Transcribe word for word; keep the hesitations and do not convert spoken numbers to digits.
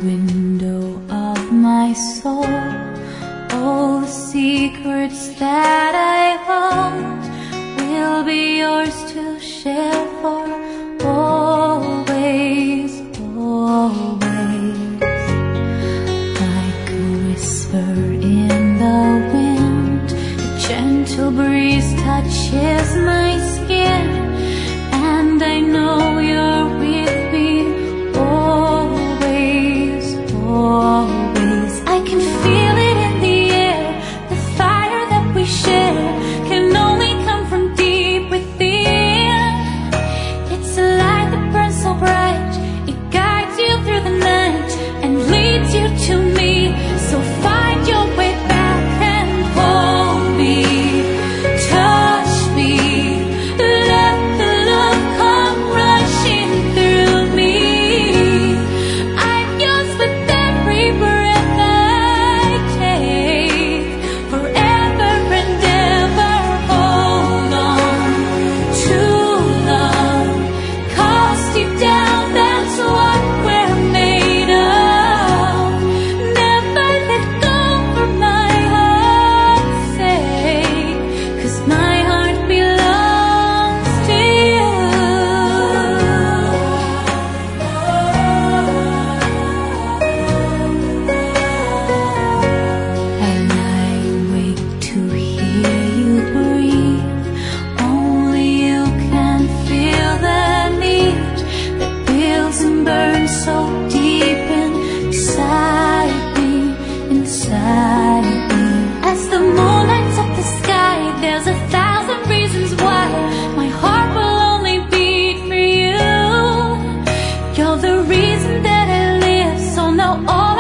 window of my soul, all the secrets that I hold will be yours to share for always, always. Like a whisper in the wind, a gentle breeze touches my skin, and I know you're with me always, always. I can feel it in the air, the fire that we share can only come from deep within. It's a light that burns so bright, it guides you through the night and leads you to me. So find your way back and hold me, touch me, let the love come rushing through me. I'm yours with every breath I take, forever and ever. Hold on to love, 'cause deep down that's what we're made of. Never let go for my heart's sake, 'cause my heart belongs to you. And I wake to hear you breathe. Only you can feel the need that builds and burns so deep inside me, inside me. As the moon lights up the sky, there's a thousand reasons why my heart will only beat for you. You're the reason that I live, so now all